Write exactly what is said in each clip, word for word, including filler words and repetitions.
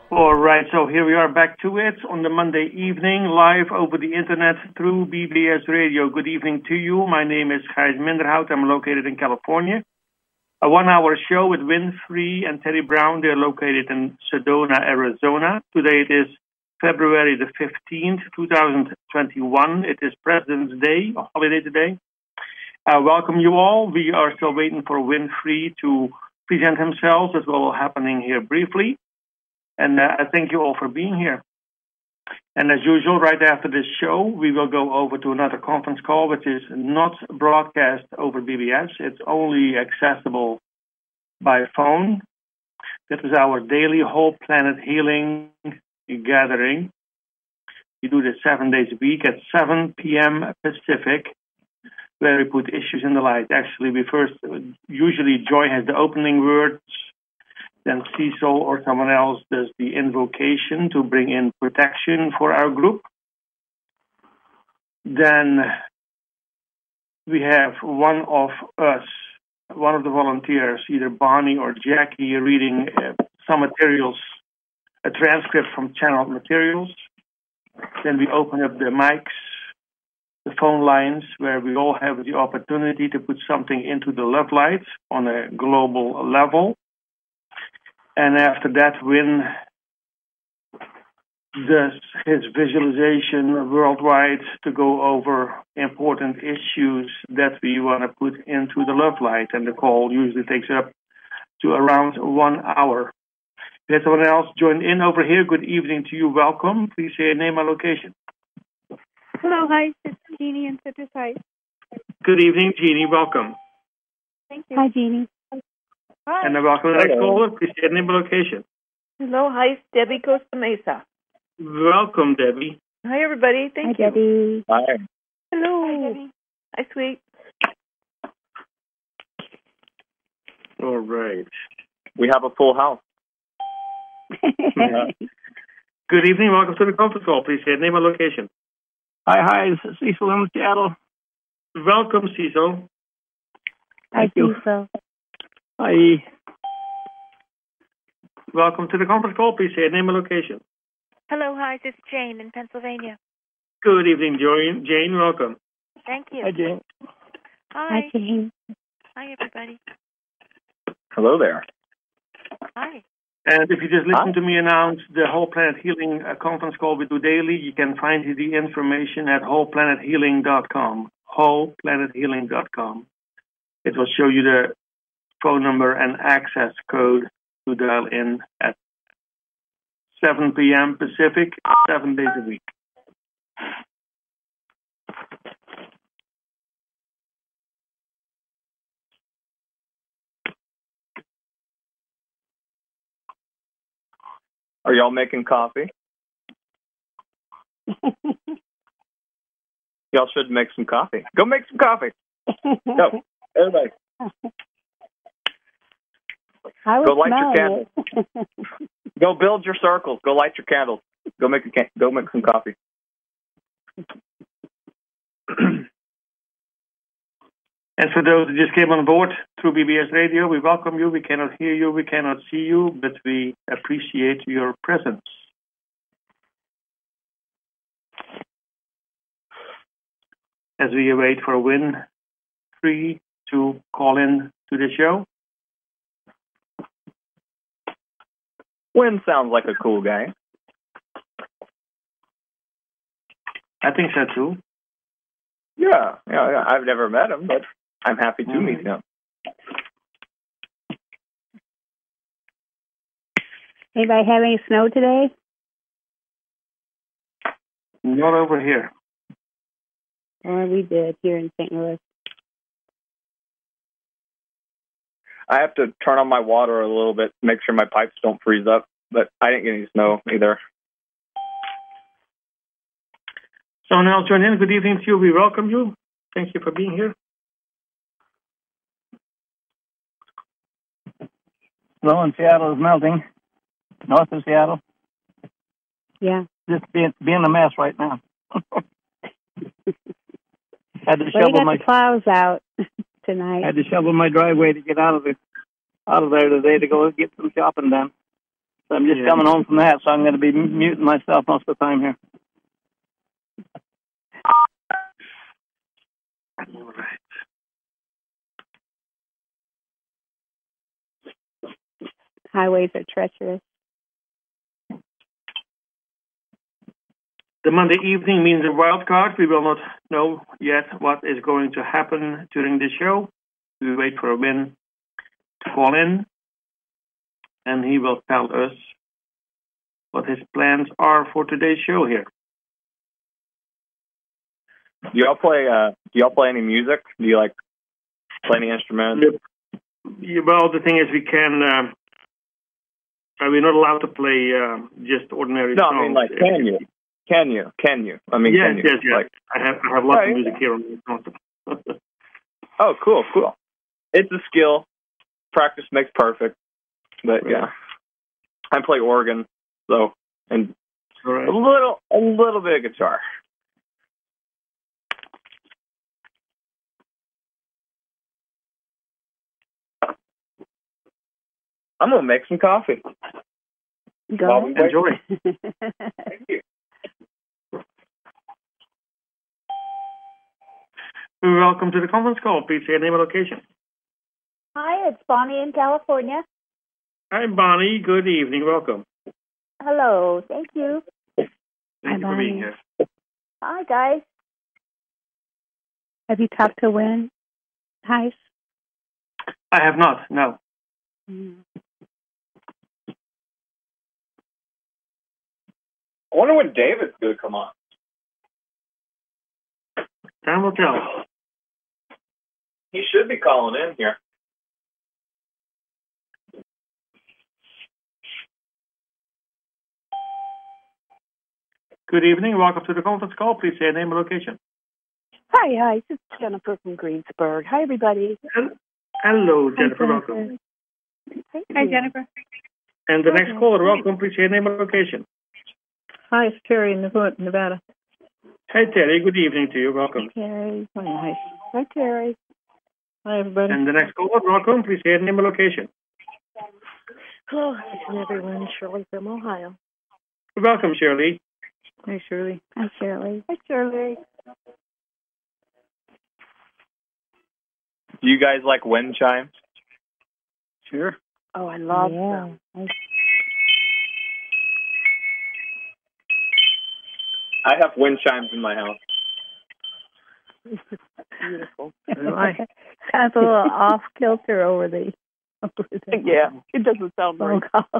All right, so here we are back to it on the Monday evening, live over the internet through B B S Radio. Good evening to you. My name is Gijs Minderhout. I'm located in California. A one-hour show with Winfrey and Terry Brown. They're located in Sedona, Arizona. Today it is February the fifteenth, twenty twenty-one. It is President's Day, a holiday today. Uh, welcome you all. We are still waiting for Winfrey to present himself. That's what will happening here briefly. And uh, I thank you all for being here. And as usual, right after this show, we will go over to another conference call, which is not broadcast over B B S. It's only accessible by phone. This is our daily Whole Planet Healing gathering. We do this seven days a week at seven p.m. Pacific, where we put issues in the light. Actually, we first, usually Joy has the opening words, then Cecil or someone else does the invocation to bring in protection for our group. Then we have one of us, one of the volunteers, either Bonnie or Jackie, reading uh, some materials, a transcript from channeled materials. Then we open up the mics, the phone lines, where we all have the opportunity to put something into the love light on a global level. And after that, Win does his visualization worldwide to go over important issues that we want to put into the love light. And the call usually takes up to around one hour. If there's someone else joined in over here, good evening to you. Welcome. Please say your name and location. Hello, hi, it's Jeannie in Citrus Heights. Good evening, Jeannie. Welcome. Thank you. Hi, Jeannie. Hi. And welcome to the next caller. Please say your name and location. Hello, hi, it's Debbie Costa Mesa. Welcome, Debbie. Hi, everybody. Thank hi, you. Debbie. Hi. Hello. Hi, Debbie. Hi, sweet. All right. We have a full house. Yeah. Good evening. Welcome to the conference call. Please say your name and location. Hi, hi. This is Cecil in Seattle. Welcome, Cecil. Hi, Cecil. Hi. Welcome to the conference call. Please say your name and location. Hello, hi, this is Jane in Pennsylvania. Good evening, Jane. Jane, welcome. Thank you. Hi, Jane. Hi. Hi, Jane. Hi, everybody. Hello there. Hi. And if you just listen Hi. to me announce the Whole Planet Healing uh, conference call we do daily, you can find the information at whole planet healing dot com. whole planet healing dot com. It will show you the phone number and access code to dial in at seven p.m. Pacific, seven days a week. Are y'all making coffee? Y'all should make some coffee. Go make some coffee. Go, everybody. I Go light your smell candles. Go build your circles. Go light your candles. Go make a can- go make some coffee. And for those who just came on board through B B S Radio, we welcome you. We cannot hear you, we cannot see you, but we appreciate your presence. As we await for Win Free to call in to the show. Win sounds like a cool guy. I think so too. Yeah, yeah, yeah. I've never met him, but I'm happy to Mm-hmm. meet him. Anybody have any snow today? Not over here. Or we did here in Saint Louis. I have to turn on my water a little bit, make sure my pipes don't freeze up, but I didn't get any snow either. Someone else join in. Good evening to you. We welcome you. Thank you for being here. Snow in Seattle is melting. North of Seattle. Yeah. Just being, being a mess right now. Had to Well, you shovel got my the plows out tonight. had to shovel my driveway to get out of the out of there today to go get some shopping done. I'm just Yeah. coming home from that, so I'm going to be muting myself most of the time here. All right. Highways are treacherous. The Monday evening means a wild card. We will not know yet what is going to happen during the show. We wait for Win to call in, and he will tell us what his plans are for today's show here. Do y'all play? Uh, do y'all play any music? Do you like play any instruments? Yeah, well, the thing is, we can. Um, uh, we're not allowed to play uh, just ordinary No, songs. I mean, like, can you? Can you? Can you? I mean, yes, can you? yes, yes. Like, I have I have lots Oh, of yeah. music here on the console. oh, cool, cool. It's a skill. Practice makes perfect. But Right. yeah, I play organ, so and All right. a little, a little bit of guitar. I'm gonna make some coffee. Go While we ahead. Enjoy. Thank you. Welcome to the conference call. Please say your name and location. Hi, it's Bonnie in California. Hi, Bonnie. Good evening. Welcome. Hello, thank you. Thank Hi, you for being Bonnie. here. Hi, guys. Have you talked to Win? Heis? I have not. No. Mm. I wonder when David's gonna come on. Time will tell. He should be calling in here. Good evening. Welcome to the conference call. Please say your name and location. Hi, hi. This is Jennifer from Greensburg. Hi, everybody. Hello, Hi, Jennifer. Jennifer. Welcome. Hi, Jennifer. And the next caller, welcome. Please say your name and location. Hi, it's Terry in Nev- Nevada. Hi, Terry. Good evening to you. Welcome. Terry. Hi, hi. Hi, Terry. Hi, everybody. And the next caller, welcome. Please say your name and location. Hello, this is everyone. Shirley from Ohio. Welcome, Shirley. Hi, Shirley. Hi, Shirley. Hi, Shirley. Do you guys like wind chimes? Sure. Oh, I love yeah. them. I have wind chimes in my house. Beautiful. Why? Kind of a little off kilter over the. Over the Yeah, it doesn't sound phone right. call.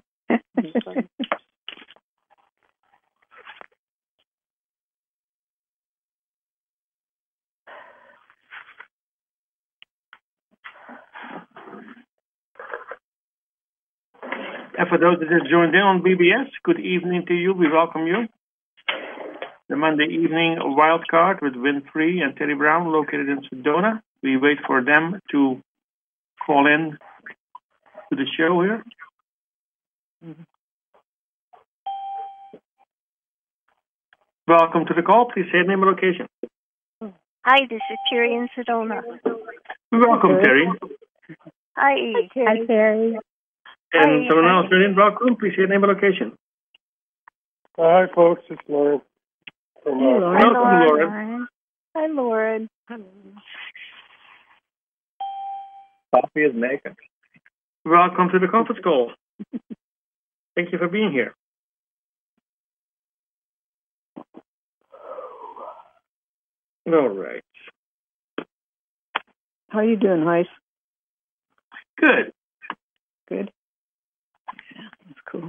And for those that just joined in on B B S, good evening to you. We welcome you. The Monday evening wild card with Winfrey and Terry Brown, located in Sedona. We wait for them to call in to the show here. Welcome to the call. Please say your name and location. Hi, this is Terry in Sedona. Welcome, Terry. Hi. Hi, Terry. And Hi, someone hi. else, in welcome. Please say your name and location. Hi, folks. It's Lauren. From, Hey, uh, Lauren. Welcome, Lauren. Lauren. Hi, Lauren. Coffee is making. Welcome to the conference call. Thank you for being here. All right. How you doing, Heis? Good. Good. Yeah, that's cool.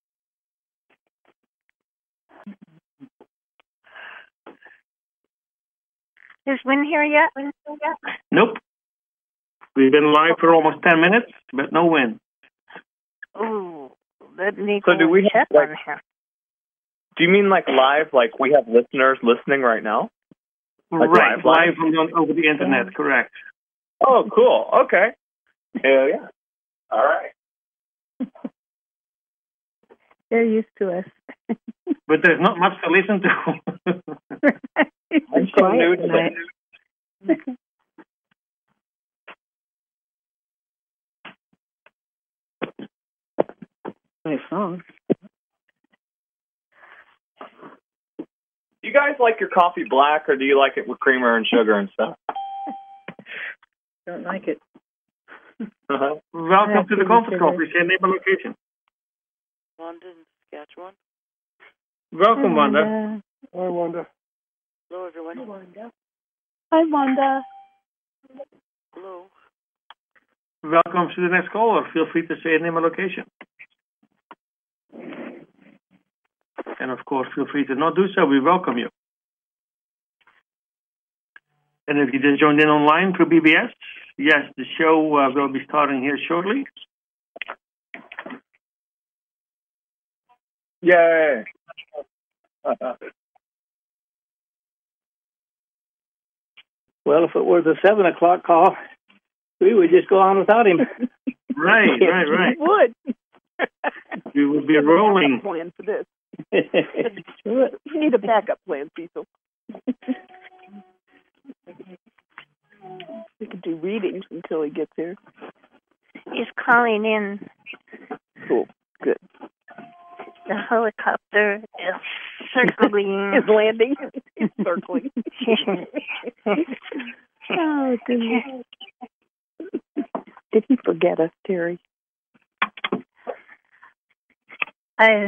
Is Win here yet? Win here yet? Nope. We've been live for almost ten minutes, but no win. Ooh, let me So go do we check have, like- on her. Do you mean like live? Like we have listeners listening right now? Like right, live, live? live on, over the internet, correct. Oh, cool. Okay. Hell yeah. All right. They're used to us. But there's not much to listen to. I'm so new to this. Nice song. Do you guys like your coffee black, or do you like it with creamer and sugar and stuff? Don't like it. Uh-huh. Welcome to the conference call. Please say your name and location. London, Saskatchewan. Welcome, Wanda. Hi, Wanda. Hello, everyone. Wanda. Hi, Wanda. Hello. Welcome to the next caller. Feel free to say your name and location. And of course, feel free to not do so. We welcome you. And if you just joined in online through B B S, yes, the show uh, will be starting here shortly. Yay! Well, if it was a seven o'clock call, we would just go on without him. Right, right, right. We would. We would be rolling. Plan for this. We need a backup plan, Cecil. We could do readings until he gets here. He's calling in. Cool. Good. The helicopter is circling. Is landing. He's circling. Oh, goodness. Did he forget us, Terry? I've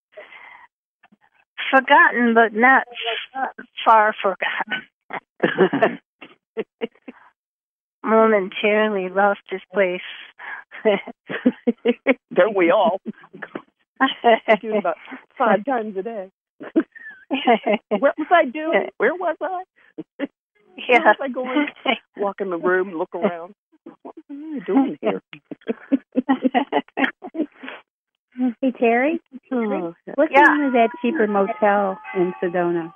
forgotten, but not far forgotten. Momentarily lost his place. Don't we all? Do it about five times a day. What was I doing? Where was I? Yeah. Where was I going? Walk in the room, look around. What am I doing here? Hey, Terry. Oh, What's yeah. the name of that cheaper motel in Sedona?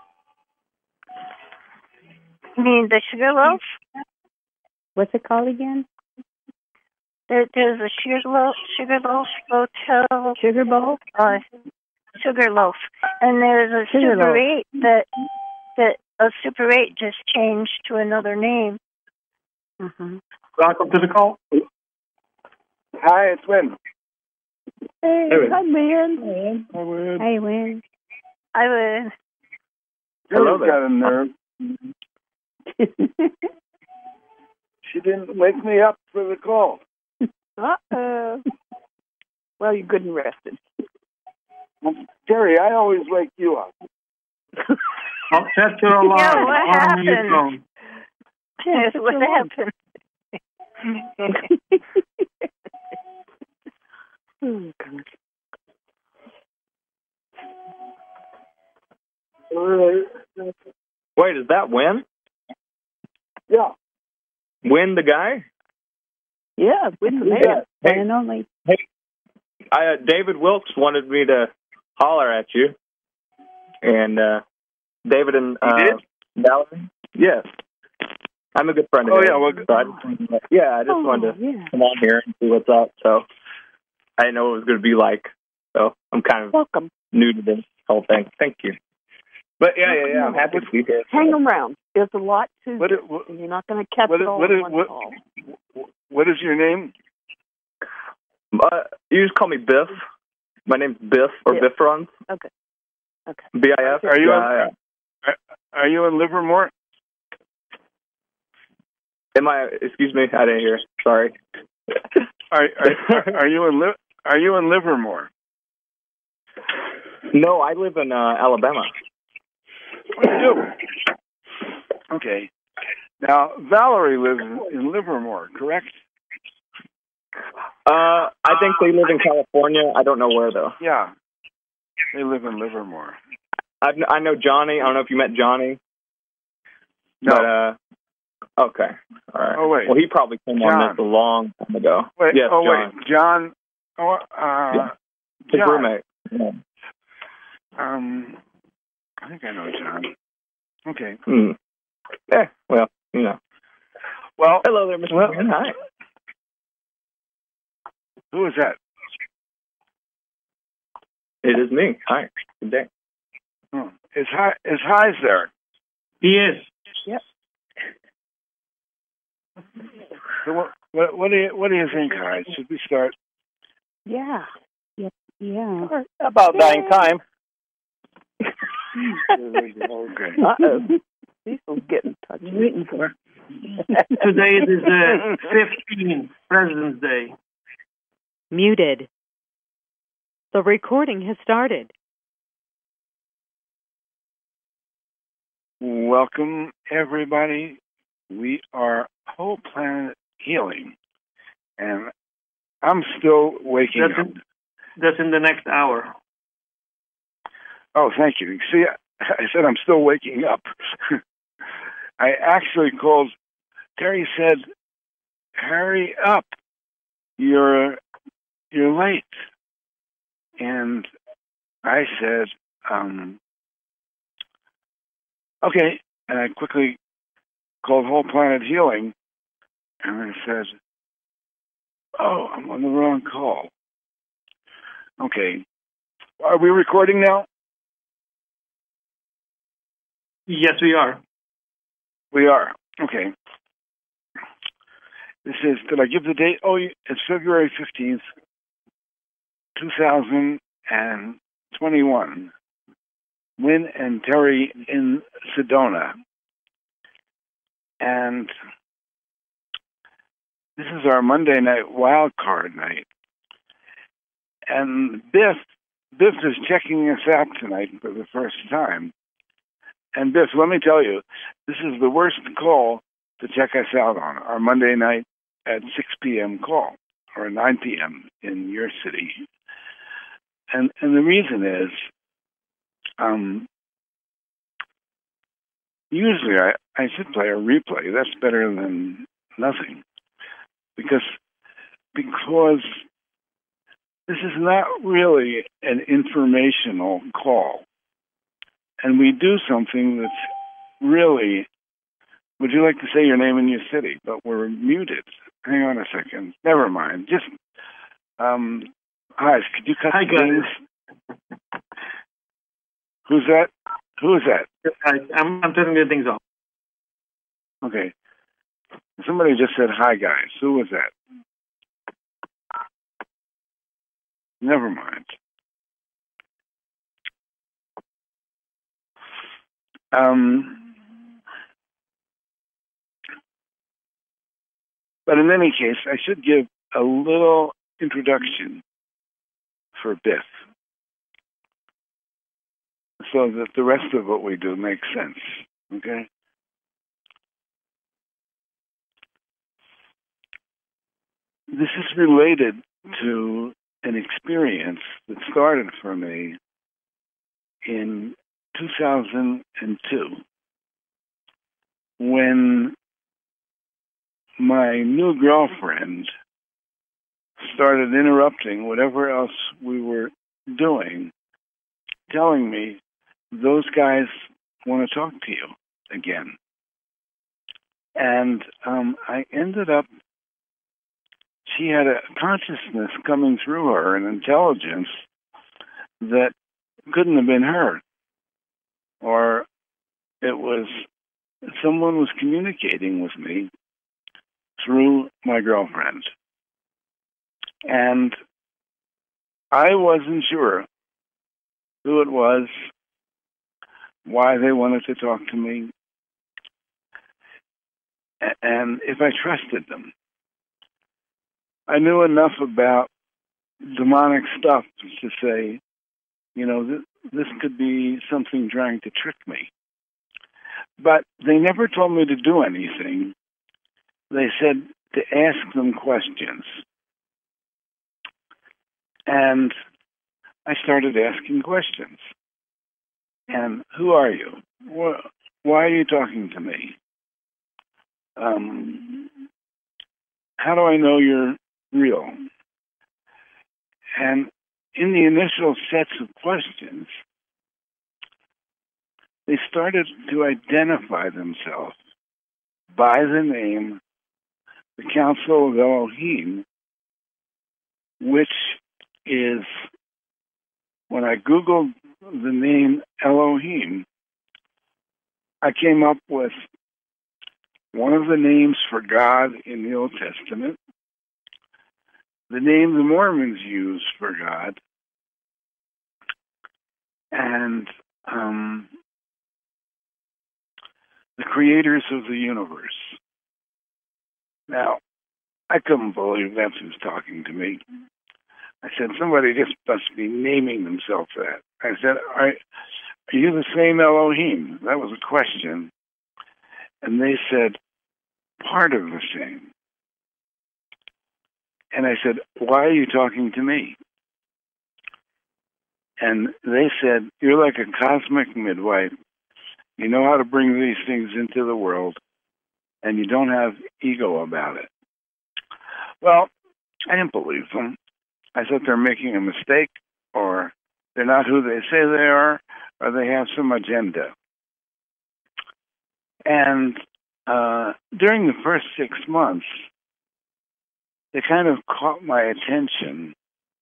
You mean the Sugarloaf? What's it called again? There, there's a Sugarloaf, Sugarloaf Hotel. Sugar Bowl? Uh, Sugarloaf. And there's a Sugarloaf. Super eight that, that a Super eight just changed to another name. Uh-huh. Welcome to the call. Hi, it's Win. Hey, Hey, hi, man. Hi, Win. Hey, Win. I would. Hello Julie's got a nerve. She didn't wake me up for the call. Uh-oh. Well, you're good and rested. Terry, I always wake you up. I'll set your alarm. Yeah, what on your happened? phone. Yes, what happened? Oh, God. Wait, is that Win? Yeah. Win the guy? Yeah, with the man. Yeah. One and only. Hey, I, uh, David Wilkes wanted me to holler at you. And uh, David and uh, He did? Valerie? Yes. I'm a good friend of Oh, his. yeah, well, So I just wanted to, yeah, I just Oh, wanted to yeah. come on here and see what's up. So I didn't know what it was going to be like. So I'm kind of Welcome. new to this whole thing. Thank you. But yeah, yeah, yeah, I'm happy to be here. Hang around. There's a lot to What do, it- what- and you're not going to catch what it it- all what in it- one what- call. What is your name? Uh, you just call me Biff. My name's Biff or Biff. Biff Runs. Okay. Okay. B I F. Are you Yeah, in, are, are you in Livermore? Am I? Excuse me, I didn't hear. Sorry. Are are, are you in Li- Are you in Livermore? No, I live in uh, Alabama. What do you do? Okay. Now Valerie lives in, in Livermore, correct? Uh, I think they live in California. I don't know where though. Yeah. They live in Livermore. I I know Johnny. I don't know if you met Johnny. No. But, uh, okay. All right. Oh, wait. Well, he probably came John. on this a long time ago. Wait. Yes, oh John. wait, John. Oh, uh, Yeah. His John. roommate. Yeah. Um, I think I know John. Okay. Hmm. Yeah. Well, you know. Well, Hello there, Mister Well- Mann. Hi. who is that? It is me. Hi. Good day. Oh, is Hi is Highs there? He is. So what, what, what do you what do you think, Highs? Should we start? Yeah. Yep. Yeah. About dang time. Okay. Uh-oh. Cecil's getting touchy. Rooting for. Today it is the fifteenth, President's Day. Muted. The recording has started. Welcome, everybody. We are Whole Planet Healing, and I'm still waking That's up. in, that's in the next hour. Oh, thank you. See, I said I'm still waking up. I actually called. Terry said, "Hurry up, you're you're late," and I said, um, "Okay." And I quickly called Whole Planet Healing, and I said, "Oh, I'm on the wrong call." Okay, are we recording now? Yes, we are. We are. Okay. This is, did I give the date? Oh, it's February fifteenth, two thousand twenty-one. Wynn and Terry in Sedona. And this is our Monday night wild card night. And Biff, Biff is checking us out tonight for the first time. And Biff, let me tell you, this is the worst call to check us out on, our Monday night at six p.m. call, or nine p.m. in your city. And and the reason is, um, usually I, I should play a replay. That's better than nothing. Because, because this is not really an informational call. And we do something that's really, would you like to say your name and your city? But we're muted. Hang on a second. Never mind. Just, um, hi, could you cut Hi, the things? Who's that? Who is that? I, I'm, I'm turning the things off. Okay. Somebody just said, hi, guys. Who was that? Never mind. Um, but in any case, I should give a little introduction for Biff so that the rest of what we do makes sense, okay? This is related to an experience that started for me in two thousand two, when my new girlfriend started interrupting whatever else we were doing, telling me, those guys want to talk to you again. And um, I ended up, she had a consciousness coming through her, an intelligence that couldn't have been her. Or it was, someone was communicating with me through my girlfriend. And I wasn't sure who it was, why they wanted to talk to me, and if I trusted them. I knew enough about demonic stuff to say, you know, th- this could be something trying to trick me. But they never told me to do anything. They said to ask them questions. And I started asking questions. And who are you? Why are you talking to me? Um, how do I know you're real? And in the initial sets of questions, they started to identify themselves by the name, the Council of Elohim, which is, when I Googled the name Elohim, I came up with one of the names for God in the Old Testament, the name the Mormons use for God, and um, the creators of the universe. Now, I couldn't believe that's who's talking to me. I said, somebody just must be naming themselves that. I said, are, are you the same Elohim? That was a question. And they said, part of the same. And I said, why are you talking to me? And they said, you're like a cosmic midwife. You know how to bring these things into the world, and you don't have ego about it. Well, I didn't believe them. I thought they're making a mistake, or they're not who they say they are, or they have some agenda. And uh, during the first six months, they kind of caught my attention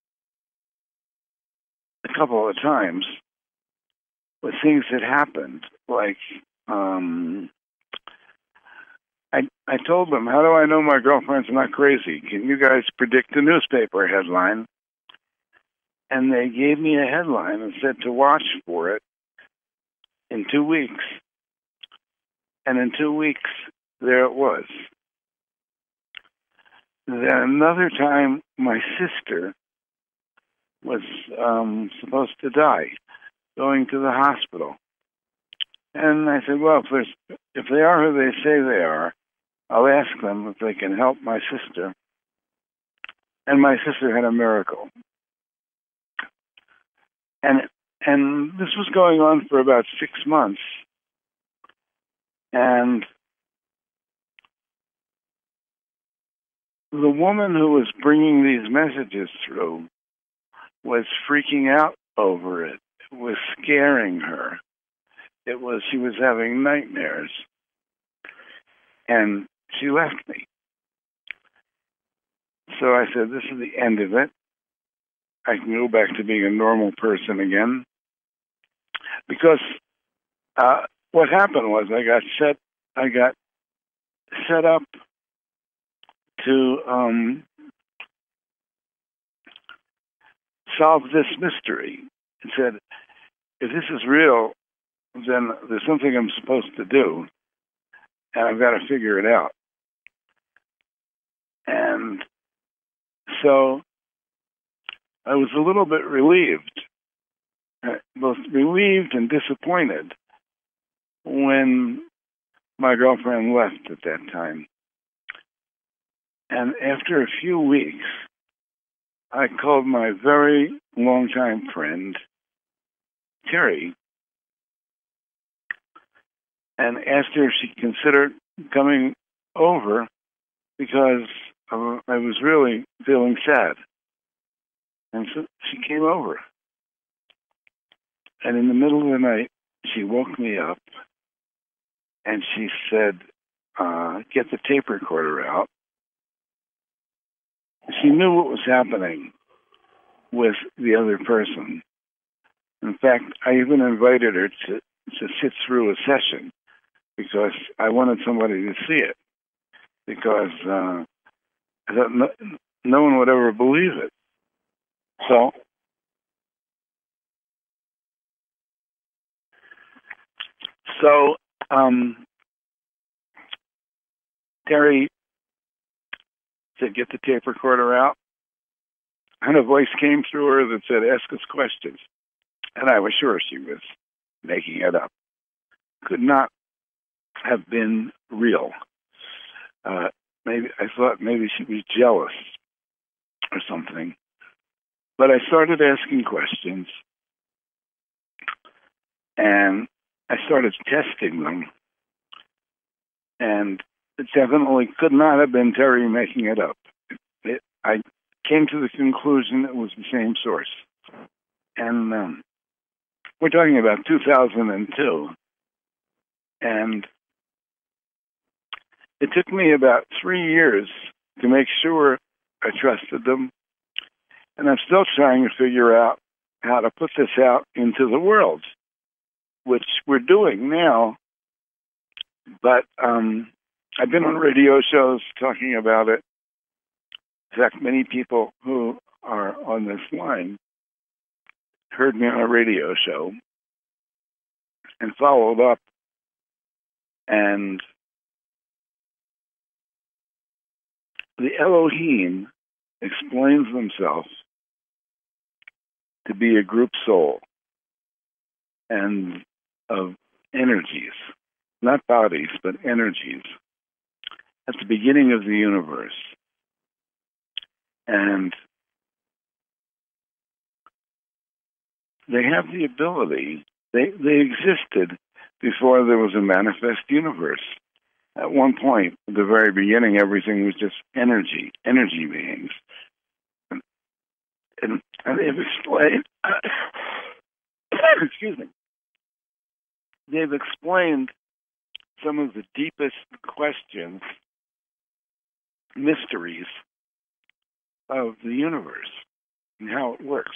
a couple of times with things that happened. Like, um, I I told them, how do I know my girlfriend's not crazy? Can you guys predict a newspaper headline? And they gave me a headline and said to watch for it in two weeks. And in two weeks, there it was. Then another time, my sister was um, supposed to die, going to the hospital. And I said, well, if, there's, if they are who they say they are, I'll ask them if they can help my sister. And my sister had a miracle. And and this was going on for about six months. And the woman who was bringing these messages through was freaking out over it. It was scaring her. It was, she was having nightmares. And she left me. So I said, this is the end of it. I can go back to being a normal person again. Because uh, what happened was I got set, I got set up to um, solve this mystery. It said, if this is real, then there's something I'm supposed to do, and I've got to figure it out. And so I was a little bit relieved, both relieved and disappointed when my girlfriend left at that time. And after a few weeks, I called my very longtime friend, Terry, and asked her if she'd consider coming over because uh, I was really feeling sad. And so she came over. And in the middle of the night, she woke me up and she said, uh, get the tape recorder out. She knew what was happening with the other person. In fact, I even invited her to, to sit through a session because I wanted somebody to see it. Because uh, I thought no, no one would ever believe it. So, so um, Terry said, get the tape recorder out. And a voice came through her that said, ask us questions. And I was sure she was making it up. Could not have been real. Uh, maybe I thought maybe she was jealous or something. But I started asking questions, and I started testing them. And it definitely could not have been Terry making it up. It, I came to the conclusion it was the same source. And um, we're talking about two thousand two. And it took me about three years to make sure I trusted them. And I'm still trying to figure out how to put this out into the world, which we're doing now. But um, I've been on radio shows talking about it. In fact, many people who are on this line heard me on a radio show and followed up, and the Elohim explains themselves to be a group soul and of energies, not bodies, but energies, at the beginning of the universe. And they have the ability, they, they existed before there was a manifest universe. At one point, at the very beginning, everything was just energy, energy beings. And, and, and they've explained, excuse me, they've explained some of the deepest questions, mysteries of the universe and how it works.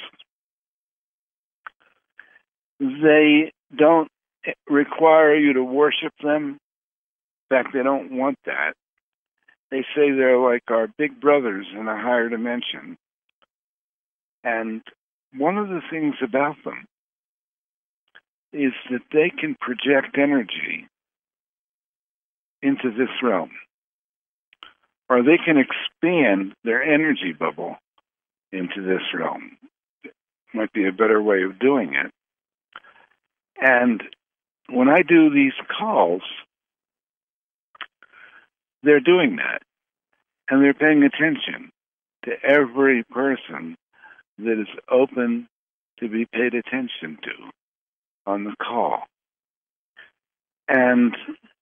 They don't require you to worship them. In fact, they don't want that. They say they're like our big brothers in a higher dimension. And one of the things about them is that they can project energy into this realm, or they can expand their energy bubble into this realm. Might be a better way of doing it. And when I do these calls, they're doing that. And they're paying attention to every person that is open to be paid attention to on the call. And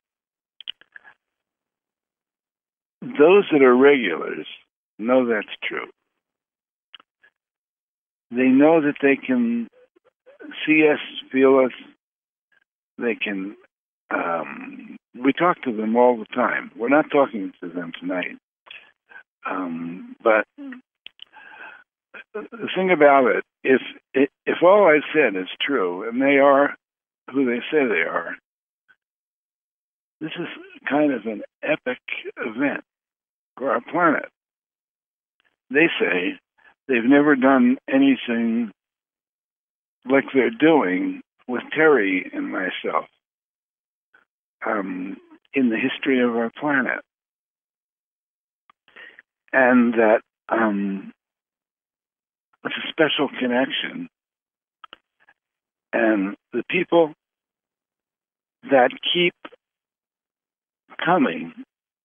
those that are regulars know that's true. They know that they can see us, feel us. They can, um, we talk to them all the time. We're not talking to them tonight. Um, but the thing about it, if, if all I said is true, and they are who they say they are, this is kind of an epic event for our planet. They say they've never done anything like they're doing with Terry and myself um, in the history of our planet. And that um, it's a special connection. And the people that keep coming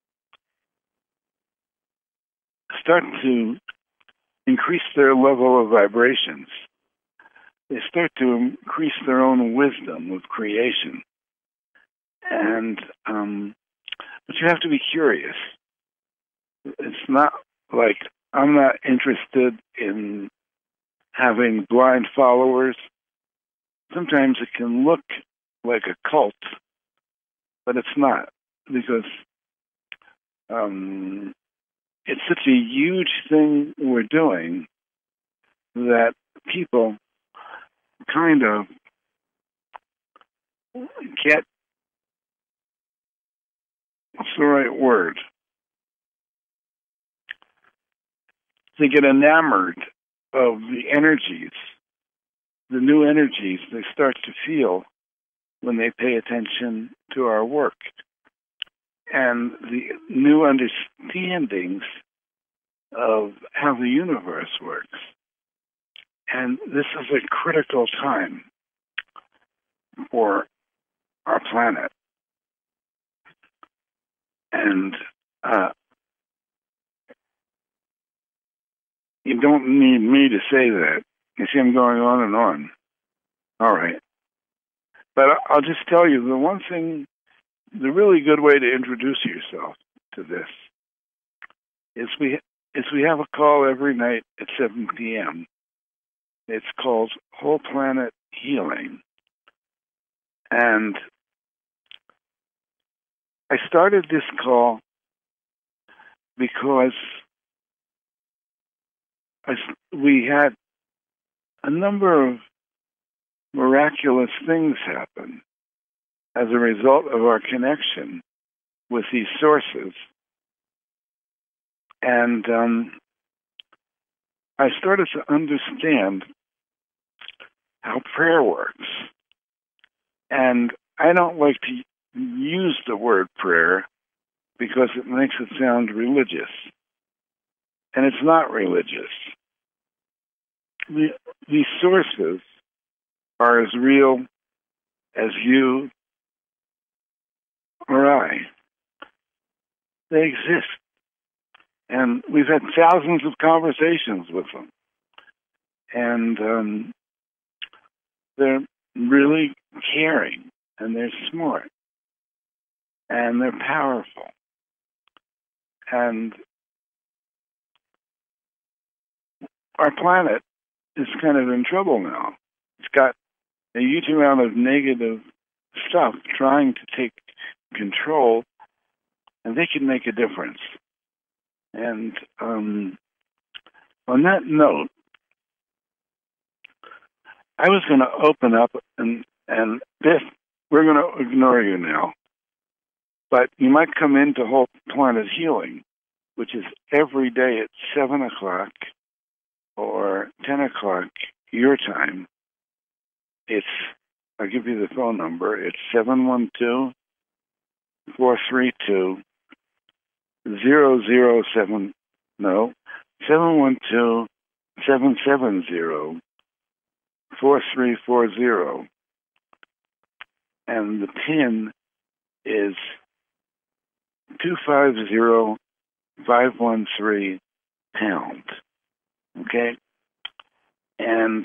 start to increase their level of vibrations. They start to increase their own wisdom of creation. And, um, but you have to be curious. It's not like I'm not interested in having blind followers. Sometimes it can look like a cult, but it's not, because um, it's such a huge thing we're doing that people kind of get, what's the right word? They get enamored of the energies, the new energies they start to feel when they pay attention to our work, and the new understandings of how the universe works. And this is a critical time for our planet. And uh, you don't need me to say that. You see, I'm going on and on. All right. But I'll just tell you, the one thing, the really good way to introduce yourself to this is we is we have a call every night at seven p.m. It's called Whole Planet Healing. And I started this call because I, we had a number of miraculous things happen as a result of our connection with these sources. And um, I started to understand how prayer works. And I don't like to use the word prayer because it makes it sound religious. And it's not religious. The, these sources are as real as you or I. They exist. And we've had thousands of conversations with them. And um, they're really caring, and they're smart, and they're powerful. And our planet is kind of in trouble now. It's got a huge amount of negative stuff trying to take control, and they can make a difference. And um, on that note, I was going to open up, and, and Biff, we're going to ignore you now, but you might come into Whole Planet Healing, which is every day at seven o'clock or ten o'clock your time. It's, I'll give you the phone number. It's seven one two, four three two, zero zero seven, no, seven one two, seven seven zero, four three four zero. And the PIN is two five zero, five one three, pound. Okay? And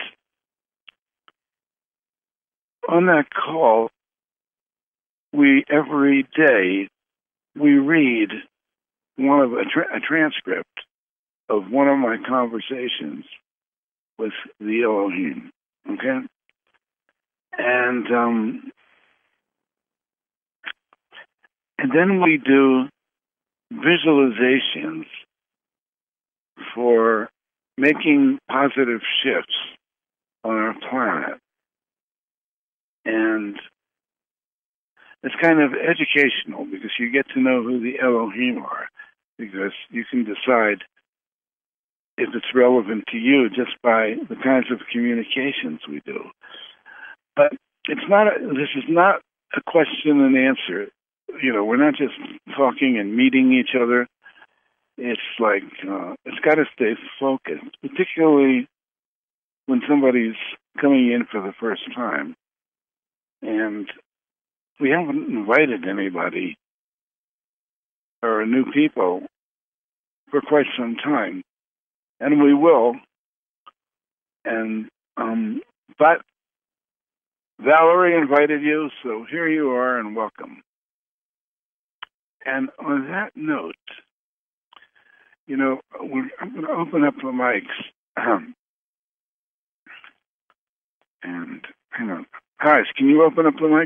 on that call, we every day we read one of a, tra- a transcript of one of my conversations with the Elohim. Okay, and um, and then we do visualizations for making positive shifts on our planet. And it's kind of educational because you get to know who the Elohim are, because you can decide if it's relevant to you just by the kinds of communications we do. But it's not, a, this is not a question and answer. You know, we're not just talking and meeting each other. It's like, uh, it's got to stay focused, particularly when somebody's coming in for the first time. And we haven't invited anybody or new people for quite some time. And we will. And, um, but Valerie invited you, so here you are and welcome. And on that note, you know, we're, I'm going to open up the mics. Um, and, hang on. Guys, can you open up the mics?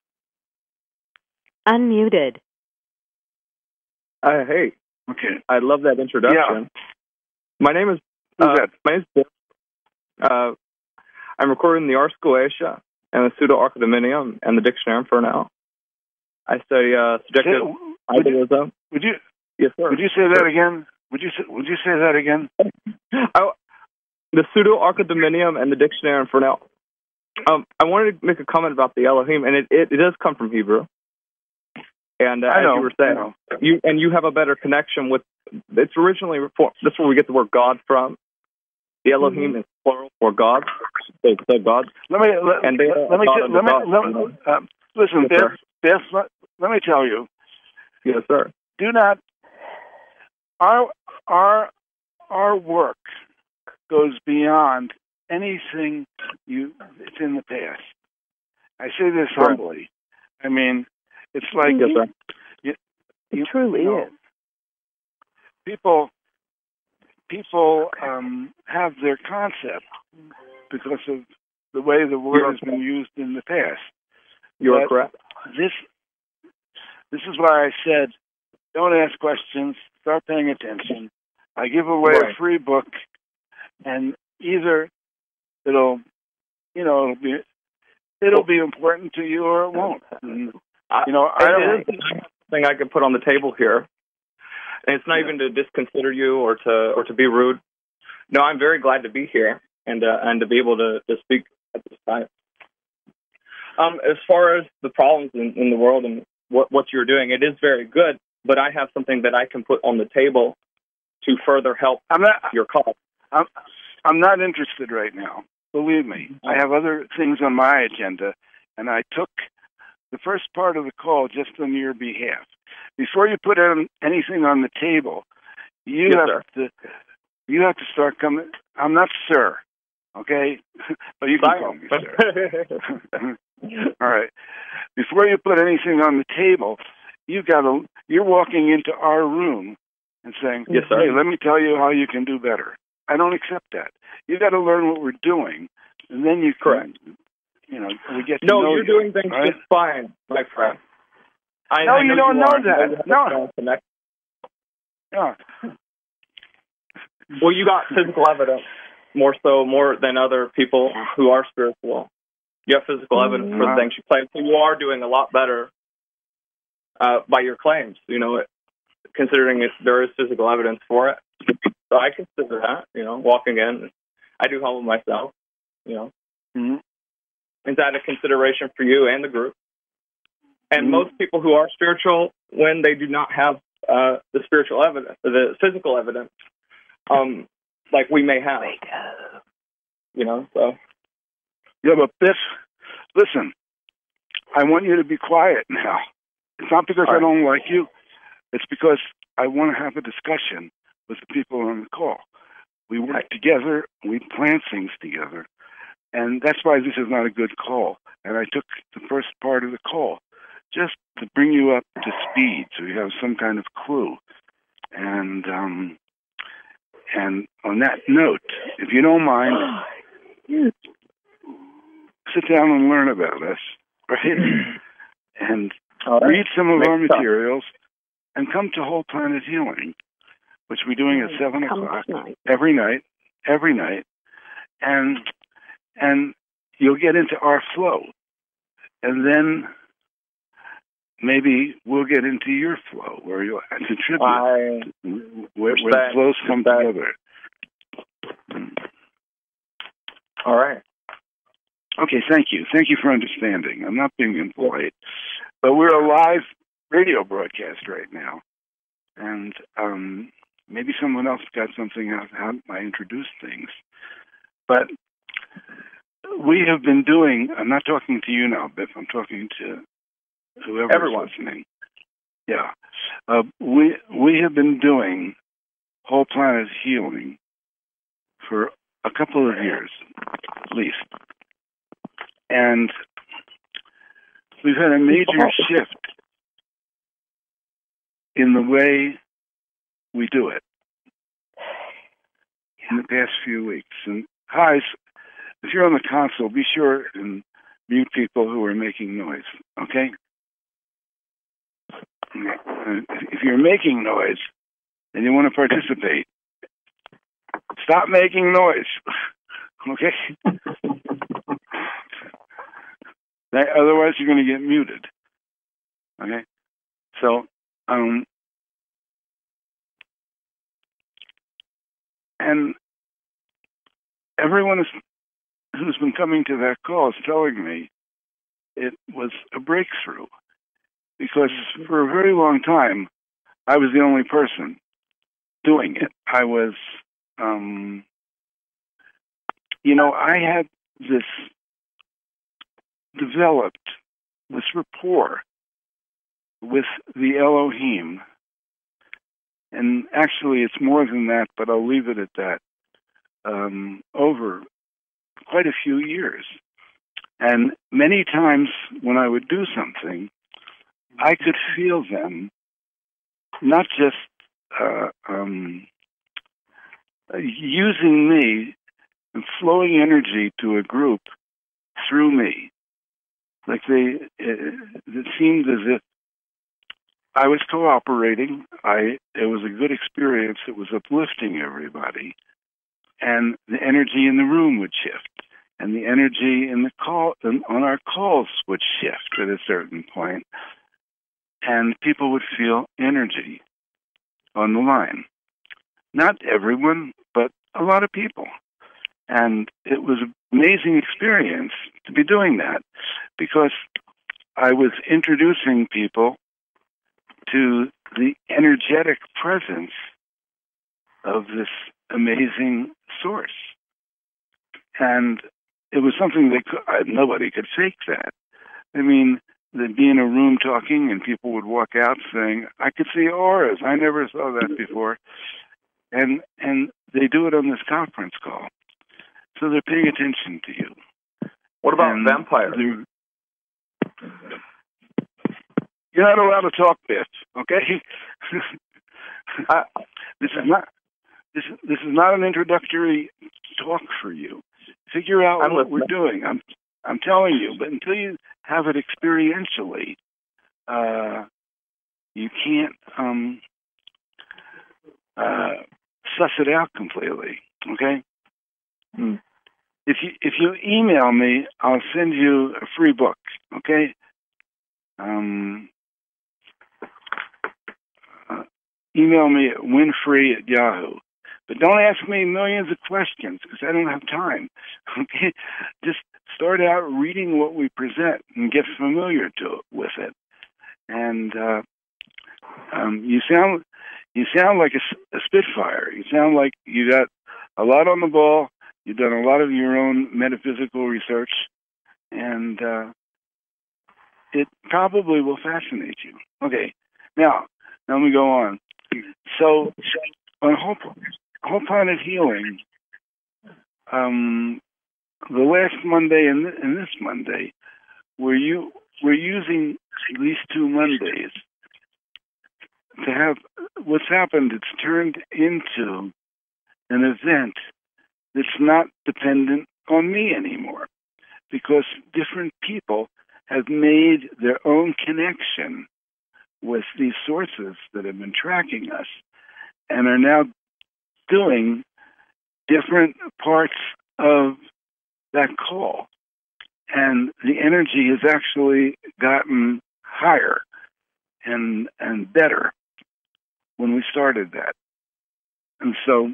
Unmuted. Uh, hey. Okay. I love that introduction. Yeah. My name is Who's uh, that? my name is Bill. Uh, I'm recording the Ars Goetia and the Pseudo-Archidominium and the Dictionary for now. I study uh, subjective would you, idealism. Would you? Yes, sir. Would you say that again? Would you say, Would you say that again? I, the Pseudo-Archidominium and the Dictionary for now. Um, I wanted to make a comment about the Elohim, and it, it, it does come from Hebrew. And uh, I know, as you were saying, you and you have a better connection with. It's originally that's where we get the word God from. The Elohim mm-hmm. is plural for God, so, so God. Let me let, and they, let me let me, let me uh, listen, yes, Biff. Biff, let, let me tell you. Yes, sir. Do not. Our our our work goes beyond anything you. It's in the past. I say this Sure. humbly. I mean. It's like yes, sir. You, you, it truly you know, is. People, people um, have their concept because of the way the word You're has been used in the past. You're but correct. This, this is why I said, don't ask questions. Start paying attention. I give away right. a free book, and either it'll, you know, it'll be, it'll be important to you or it won't. And, You know, I don't it is something I could put on the table here, and it's not yeah. even to disconsider you or to or to be rude. No, I'm very glad to be here and uh, and to be able to, to speak at this time. Um, as far as the problems in, in the world and what, what you're doing, it is very good, but I have something that I can put on the table to further help I'm not, your cause. I'm, I'm not interested right now. Believe me. I have other things on my agenda, and I took the first part of the call just on your behalf. Before you put in anything on the table, you Yes, have sir. to you have to start coming. I'm not sir, okay? But you can I call am. me sir. All right. Before you put anything on the table, you got to. You're walking into our room and saying, Yes, sir. "Hey, let me tell you how you can do better." I don't accept that. You got to learn what we're doing, and then you can, Correct. You know, we get to No, know you're you, doing things right? just fine, my friend. I, No, I you know don't you know are. that. I know you have a No. strong connection. Yeah. Well, you got physical evidence more so, more than other people who are spiritual. You have physical evidence for the things you claim. So you are doing a lot better uh, by your claims, you know, considering it, there is physical evidence for it. So I consider that, you know, walking in. I do humble myself, you know. Mm-hmm. Is that a consideration for you and the group? And Mm-hmm. most people who are spiritual, when they do not have uh, the spiritual evidence, the physical evidence, um, like we may have, you know, so. Yeah, but Biff, listen, I want you to be quiet now. It's not because I don't like you. It's because I want to have a discussion with the people on the call. We work together. We plan things together. And that's why this is not a good call. And I took the first part of the call just to bring you up to speed so you have some kind of clue. And um, and on that note, if you don't mind, sit down and learn about us, right? And right. read some of Makes our sense. materials and come to Whole Planet Healing, which we're doing at seven Come o'clock tonight. every night, every night. And and you'll get into our flow. And then maybe we'll get into your flow where you'll contribute, I where, where the flows come together. All right. Okay, thank you. Thank you for understanding. I'm not being impolite. But we're a live radio broadcast right now. And um, maybe someone else got something out of how I introduced things. But we have been doing, I'm not talking to you now, Biff, I'm talking to whoever's Everyone. listening. Yeah. Uh, we we have been doing Whole Planet Healing for a couple of years, at least. And we've had a major shift in the way we do it in the past few weeks. And guys, if you're on the console, be sure and mute people who are making noise, okay? If you're making noise and you want to participate, stop making noise, okay? That, otherwise, you're going to get muted, okay? So, um, and everyone is, who's been coming to that call is telling me it was a breakthrough. Because for a very long time, I was the only person doing it. I was, um, you know, I had this developed, this rapport with the Elohim. And actually, it's more than that, but I'll leave it at that, um, over quite a few years. And many times when I would do something, I could feel them, not just uh, um, using me and flowing energy to a group through me. Like they, it, it seemed as if I was cooperating. I it was a good experience. It was uplifting everybody, and the energy in the room would shift, and the energy in the call on our calls would shift at a certain point. And people would feel energy on the line. Not everyone, but a lot of people. And it was an amazing experience to be doing that because I was introducing people to the energetic presence of this amazing source. And it was something that could, nobody could fake that. I mean, they'd be in a room talking and people would walk out saying, I could see auras. I never saw that before. And and they do it on this conference call. So they're paying attention to you. What about and vampires? You're not allowed to talk, Biff, okay? uh, this is not this this is not an introductory talk for you. Figure out I'm what listening. we're doing. I'm I'm telling you, but until you have it experientially, uh, you can't um, uh, suss it out completely. Okay. Hmm. If you if you email me, I'll send you a free book. Okay. Um, uh, email me at winfree at Yahoo. But don't ask me millions of questions because I don't have time. Okay, just start out reading what we present and get familiar to with it. And uh, um, you sound you sound like a, a spitfire. You sound like you got a lot on the ball. You've done a lot of your own metaphysical research, and uh, it probably will fascinate you. Okay, now let me go on. So on whole. Whole Planet Healing, um, the last Monday and, th- and this Monday, we're, you, we're using these two Mondays to have what's happened. It's turned into an event that's not dependent on me anymore because different people have made their own connection with these sources that have been tracking us and are now doing different parts of that call. And the energy has actually gotten higher and and better when we started that. And so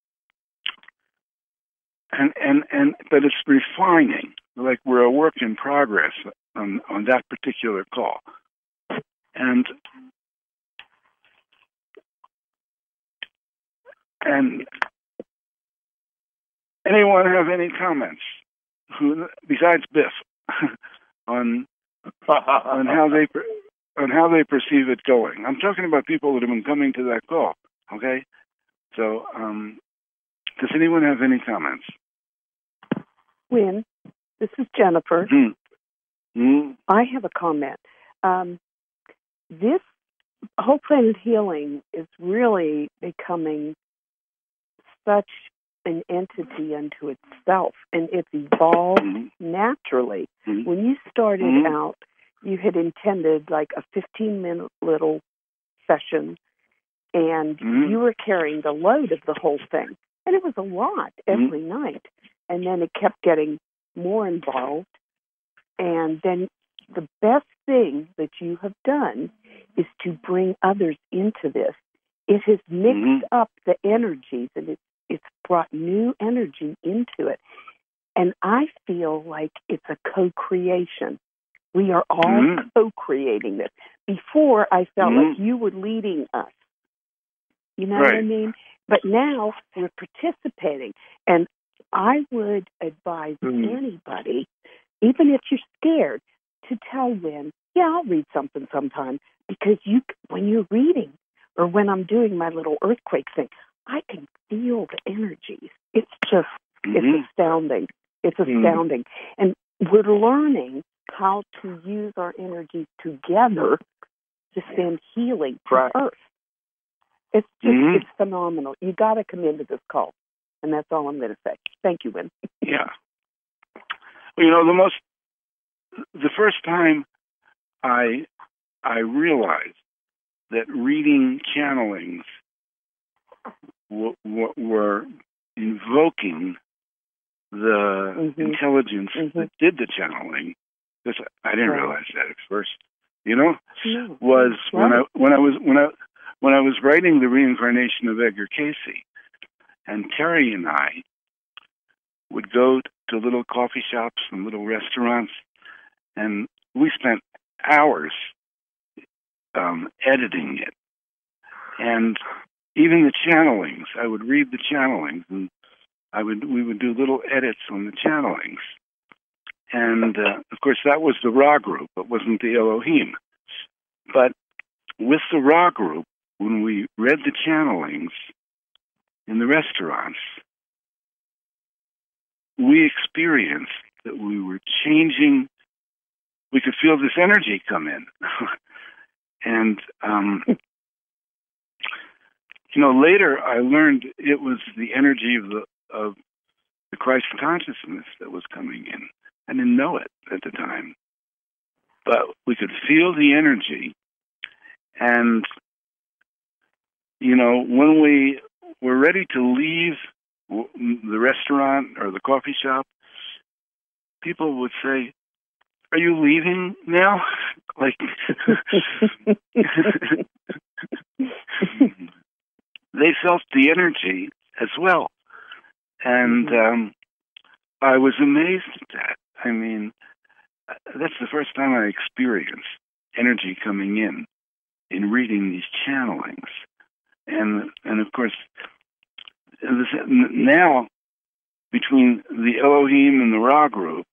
and and, and but it's refining, like we're a work in progress on, on that particular call. And And anyone have any comments, who, besides Biff, on on how they on how they perceive it going? I'm talking about people that have been coming to that call. Okay, so um, does anyone have any comments? Win, this is Jennifer. Mm-hmm. Mm-hmm. I have a comment. Um, this Whole Planet Healing is really becoming such an entity unto itself, and it's evolved mm-hmm. naturally. Mm-hmm. When you started mm-hmm. out, you had intended like a fifteen-minute little session, and mm-hmm. you were carrying the load of the whole thing. And it was a lot every mm-hmm. night. And then it kept getting more involved. And then the best thing that you have done is to bring others into this. It has mixed mm-hmm. up the energies, and it's It's brought new energy into it. And I feel like it's a co-creation. We are all mm-hmm. co-creating this. Before, I felt mm-hmm. like you were leading us. You know right. what I mean? But now we're participating. And I would advise mm-hmm. anybody, even if you're scared, to tell Win, yeah, I'll read something sometime. Because you, when you're reading, or when I'm doing my little earthquake thing, I can feel the energies. It's just, mm-hmm. it's astounding. It's astounding. Mm-hmm. And we're learning how to use our energies together to send healing to right. Earth. It's just, mm-hmm. it's phenomenal. You got to come into this call. And that's all I'm going to say. Thank you, Win. Yeah. Well, you know, the most, the first time I, I realized that reading channelings w- w- were invoking the mm-hmm. intelligence mm-hmm. that did the channeling, because I didn't right. realize that at first, you know, no. was right. when I when I was when I when I was writing The Reincarnation of Edgar Cayce, and Terry and I would go to little coffee shops and little restaurants, and we spent hours um, editing it. And even the channelings, I would read the channelings, and I would we would do little edits on the channelings. And, uh, of course, that was the Ra group. It wasn't the Elohim. But with the Ra group, when we read the channelings in the restaurants, we experienced that we were changing. We could feel this energy come in. and, um, you know, later I learned it was the energy of the of the Christ consciousness that was coming in. I didn't know it at the time. But we could feel the energy. And, you know, when we were ready to leave the restaurant or the coffee shop, people would say, "Are you leaving now?" Like, they felt the energy as well. And um, I was amazed at that. I mean, that's the first time I experienced energy coming in, in reading these channelings. And, and of course, this, now, between the Elohim and the Ra group,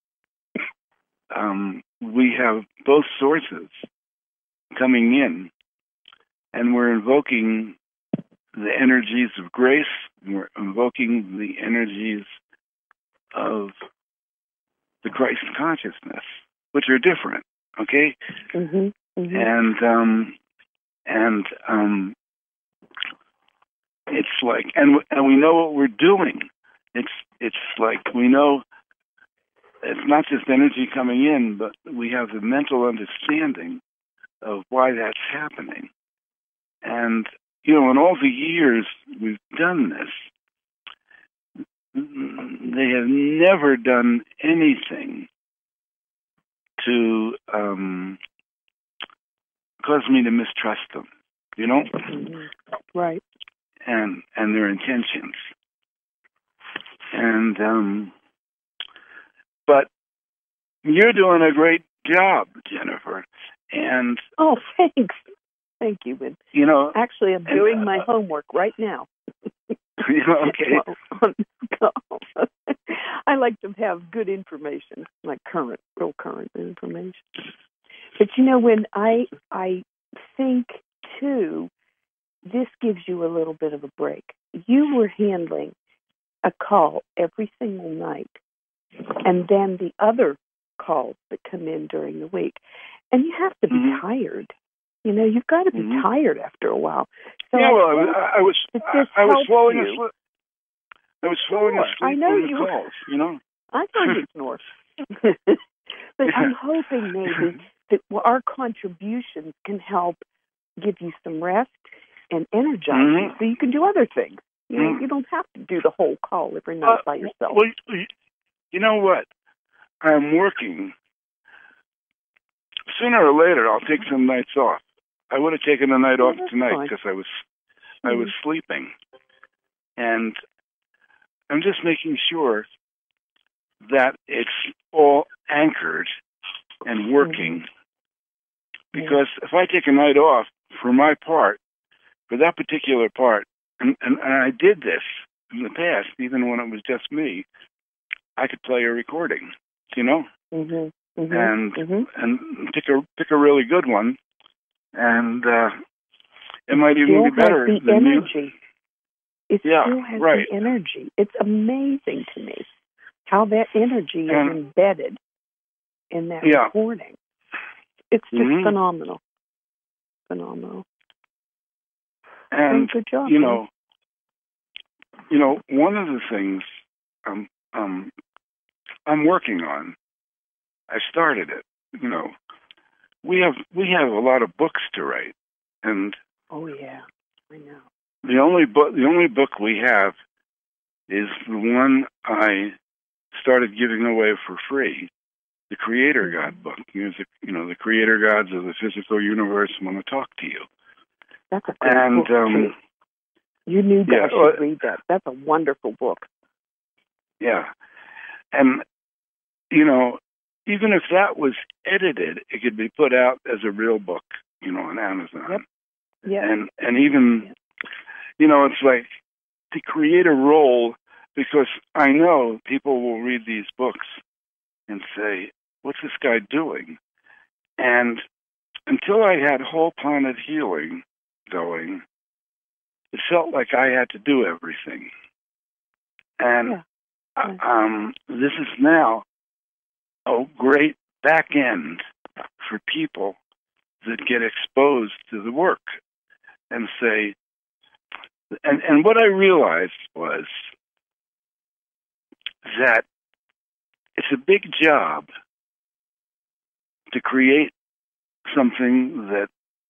um, we have both sources coming in, and we're invoking the energies of grace, and we're invoking the energies of the Christ consciousness, which are different, okay? Mm-hmm, mm-hmm. And um, and um, it's like, and and we know what we're doing. It's it's like we know it's not just energy coming in, but we have the mental understanding of why that's happening. And you know, in all the years we've done this, they have never done anything to um, cause me to mistrust them, you know? Mm-hmm. Right. And and their intentions. And, um, but you're doing a great job, Jennifer. And oh, thanks. Thank you. And, you know, actually, I'm doing and, uh, my homework right now. You know, okay. I like to have good information, like current, real current information. But you know, when I I think too, this gives you a little bit of a break. You were handling a call every single night, and then the other calls that come in during the week, and you have to be mm-hmm. tired. You know, you've got to be mm-hmm. tired after a while. So yeah, well, I, I was I, I was falling you. asleep. I was falling sure. asleep I know on the you calls, you know. I know you snore. But yeah. I'm hoping maybe that our contributions can help give you some rest and energize mm-hmm. you so you can do other things. You know, mm-hmm. you don't have to do the whole call every night uh, by yourself. Well, you know what? I'm working. Sooner or later, I'll take some nights off. I would have taken a night oh, off tonight because I was, mm-hmm. I was sleeping, and I'm just making sure that it's all anchored and working. Mm-hmm. Because if I take a night off, for my part, for that particular part, and, and, and I did this in the past, even when it was just me, I could play a recording, you know, mm-hmm. Mm-hmm. and mm-hmm. and pick a pick a really good one, and uh, it might it even be better has the than energy. you. It yeah, still has right. the energy. It's amazing to me how that energy is and, embedded in that yeah. recording. It's just mm-hmm. phenomenal. Phenomenal. And, good job, you man. know, you know, one of the things um, um, I'm working on, I started it, you know, we have we have a lot of books to write, and oh yeah, I know. The only book the only book we have is the one I started giving away for free, the Creator God book. Music, you know, the Creator Gods of the physical universe want to talk to you. That's a great and book. um, You knew that yeah, I should well, read that. That's a wonderful book. Yeah. And, you know, even if that was edited, it could be put out as a real book, you know, on Amazon. Yep. Yeah. And, and even, you know, it's like to create a role, because I know people will read these books and say, what's this guy doing? And until I had Whole Planet Healing going, it felt like I had to do everything. And yeah. Yeah. um, this is now a great back end for people that get exposed to the work and say, and, and what I realized was that it's a big job to create something that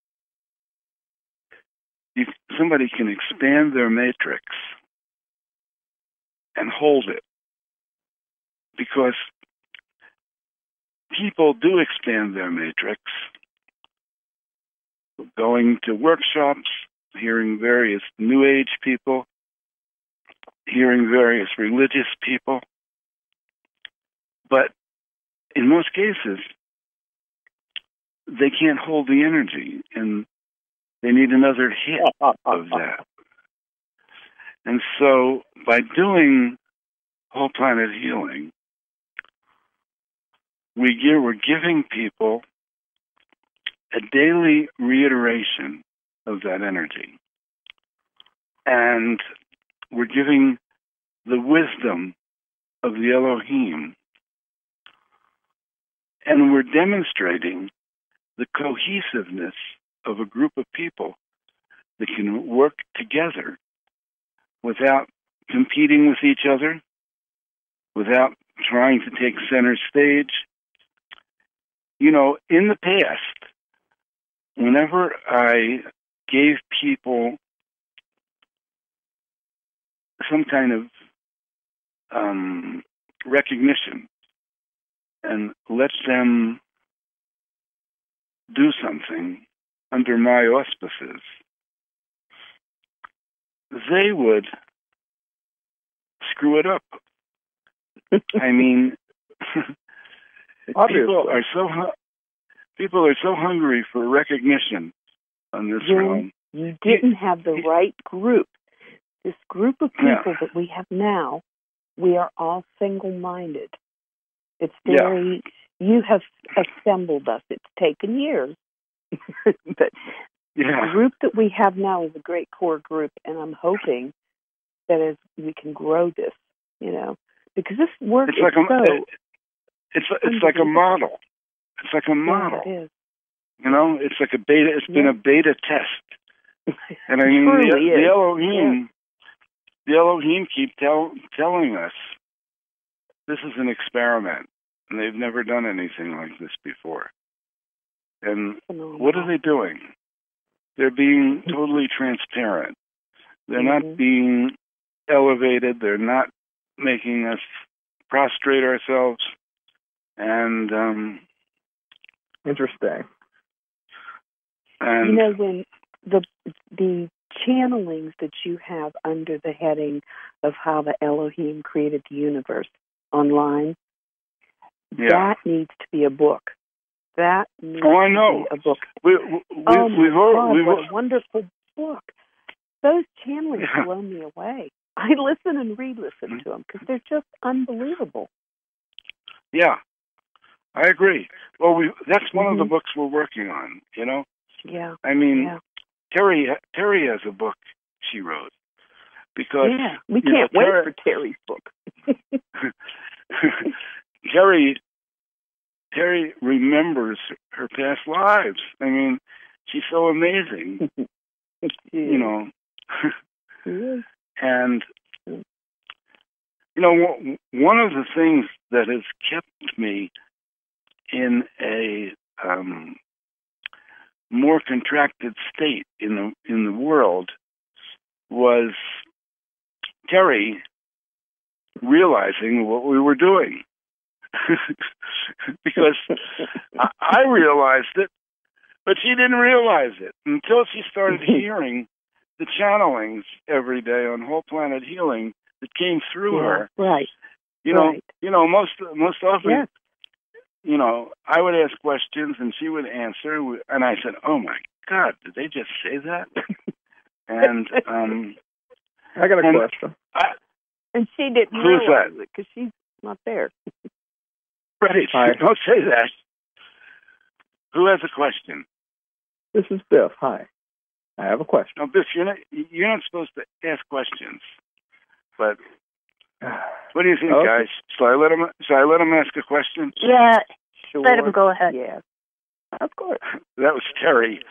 you, somebody can expand their matrix and hold it. Because people do expand their matrix, going to workshops, hearing various New Age people, hearing various religious people. But in most cases, they can't hold the energy, and they need another hit of that. And so by doing Whole Planet Healing, we give, we're giving people a daily reiteration of that energy. And we're giving the wisdom of the Elohim. And we're demonstrating the cohesiveness of a group of people that can work together without competing with each other, without trying to take center stage. You know, in the past, whenever I gave people some kind of um, recognition and let them do something under my auspices, they would screw it up. I mean, people are so hu- people are so hungry for recognition on this you, realm. You didn't have the right group. This group of people Yeah. that we have now, we are all single-minded. It's very, you have assembled us. It's taken years. But Yeah. the group that we have now is a great core group, and I'm hoping that as we can grow this, you know, because this work It's is like a so... it's it's like a model. It's like a model. Yeah, it is. You know, it's like a beta. It's been Yeah. a beta test. And I mean, Truly the, is. the Elohim, the Elohim keep tell, telling us this is an experiment, and they've never done anything like this before. And Phenomenal. what are they doing? They're being totally transparent. They're Mhm. not being elevated. They're not making us prostrate ourselves. And um, Interesting. and You know, when the the channelings that you have under the heading of how the Elohim created the universe online, yeah. that needs to be a book. That needs Oh, I to know. be a book. We, we, oh we've, my we've, al- God, we've, what a wonderful book. Those channelings Yeah. blow me away. I listen and re-listen to them because they're just unbelievable. yeah, I agree. Well, we that's one of the Mhm. books we're working on. You know, Yeah. I mean, Yeah. Terry Terry has a book she wrote because Yeah. We you know, can't wait Terry- for Terry's book. Terry Terry remembers her past lives. I mean, she's so amazing. You know, Yeah. and you know, w- one of the things that has kept me in a um, more contracted state in the in the world was Terry realizing what we were doing. Because I, I realized it, but she didn't realize it until she started hearing the channelings every day on Whole Planet Healing that came through Yeah, her. right. You know, Right. you know, most most often, Yes. you know, I would ask questions and she would answer, and I said, "Oh my God, did they just say that?" and um, I got a and question. I, And she didn't Who's realize that? it because she's not there. right, Hi. don't say that. Who has a question? This is Biff. Hi. I have a question. No, Biff, you're not you're not supposed to ask questions. But what do you think, Okay. guys? Shall I let him? Shall I let him ask a question? Yeah, Sure. let him go ahead. Yes. Of course. That was Terry.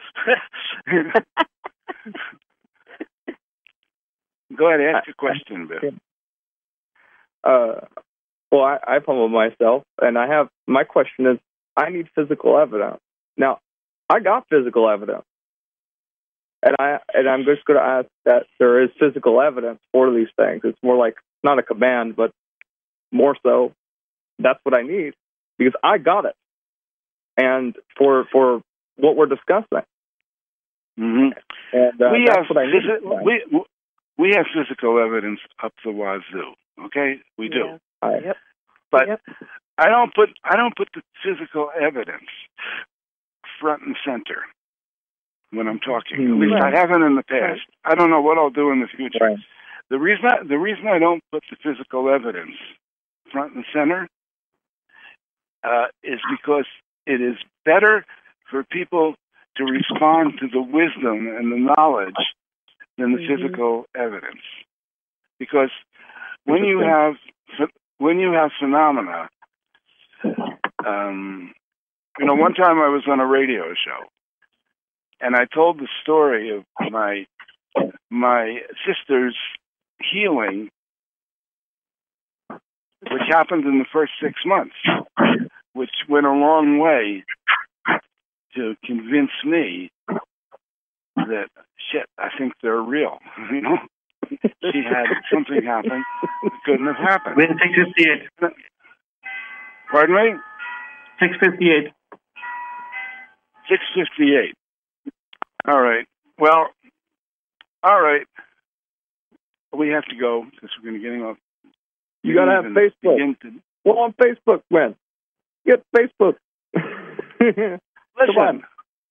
Go ahead, ask a question, Biff. Uh, well, I, I've humbled myself, and I have my question is: I need physical evidence. Now, I got physical evidence, and I and I'm just going to ask that there is physical evidence for these things. It's more like not a command, but more so, that's what I need because I got it, and for for what we're discussing, Mm-hmm. and uh, we that's have what I need. phys- we we have physical evidence up the wazoo. Okay, we do. Yeah. I, Yep. But Yep. I don't put I don't put the physical evidence front and center when I'm talking. Hmm. At least Right. I haven't in the past. I don't know what I'll do in the future. Right. The reason I, the reason I don't put the physical evidence front and center uh, is because it is better for people to respond to the wisdom and the knowledge than the Mhm. physical evidence. Because when you have when you have phenomena, um, you know, one time I was on a radio show, and I told the story of my my sister's healing, which happened in the first six months, which went a long way to convince me that shit, I think they're real. You know, she had something happen that couldn't have happened. Win six fifty-eight. Pardon me? six fifty-eight. six fifty-eight. All right. Well, all right. We have to go because we're going to get off. You got to have Facebook. To... Well, on Facebook, when get Facebook. Listen,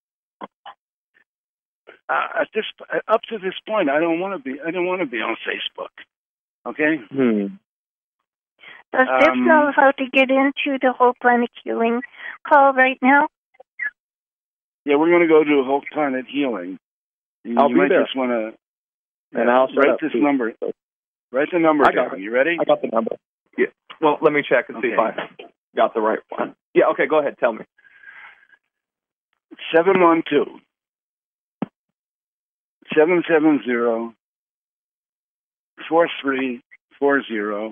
uh, at this up to this point, I don't want to be. I don't want to be on Facebook. Okay. Hmm. Does Biff Um, know how to get into the Whole Planet Healing call right now? Yeah, we're going to go to Whole Planet Healing. You I'll be might there. just want to. And I'll shut write up, this too. number. Write the number I got down. it. You ready? I got the number. Yeah. Well, let me check and see if Okay. I got the right one. Yeah. Okay. Go ahead. Tell me. Seven one two seven seven zero four three four zero,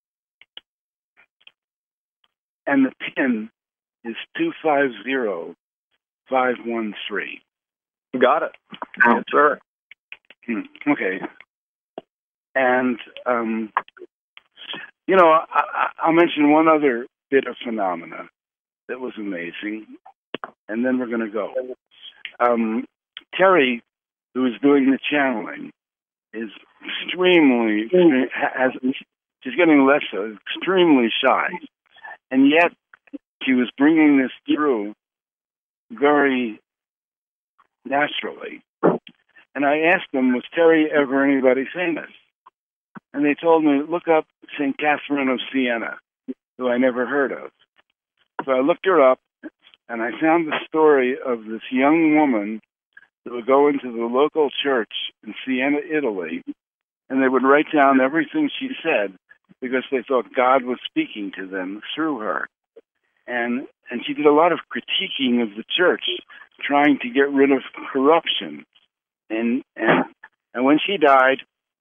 and the pin is two five zero five one three. Got it. Yes, sir. Hmm. Okay. And um, you know, I, I, I'll mention one other bit of phenomena that was amazing, and then we're going to go. Um, Terry, who is doing the channeling, is extremely, extreme, has, she's getting less so, extremely shy. And yet, she was bringing this through very naturally. And I asked them, was Terry ever anybody famous? And they told me, look up Saint Catherine of Siena, who I never heard of. So I looked her up, and I found the story of this young woman who would go into the local church in Siena, Italy, and they would write down everything she said because they thought God was speaking to them through her. And and she did a lot of critiquing of the church, trying to get rid of corruption. And and and when she died,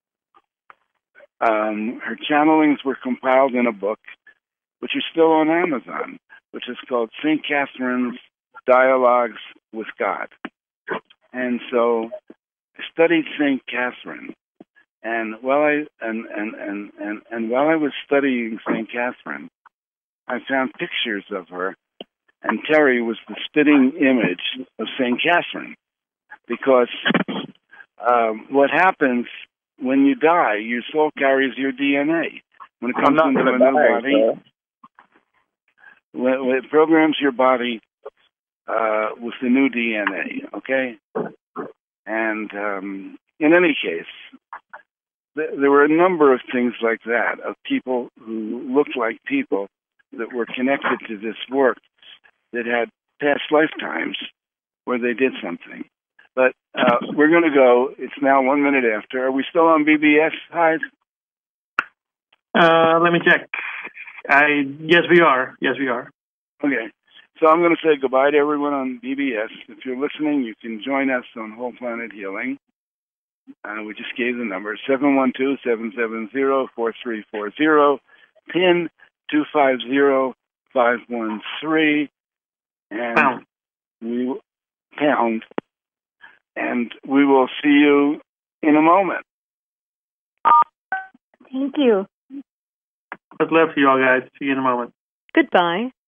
um, her channelings were compiled in a book, which is still on Amazon, which is called Saint Catherine's Dialogues with God. And so I studied Saint Catherine, and while I and and, and, and, and while I was studying Saint Catherine, I found pictures of her, and Terry was the spitting image of Saint Catherine, because um, what happens when you die, your soul carries your D N A. when it I'm comes not into gonna a new die, body. so. When, when it programs your body uh, with the new D N A, okay? And um, in any case, th- there were a number of things like that, of people who looked like people that were connected to this work that had past lifetimes where they did something. But uh, we're going to go. It's now one minute after. Are we still on B B S, Hyde? Uh, let me check. I yes, we are. Yes, we are. Okay. So I'm going to say goodbye to everyone on B B S. If you're listening, you can join us on Whole Planet Healing. Uh, we just gave the number, seven one two, seven seven zero, four three four zero, PIN two five zero, five one three. And Pound. we pound. And we will see you in a moment. Thank you. Good love to you all, guys. See you in a moment. Goodbye.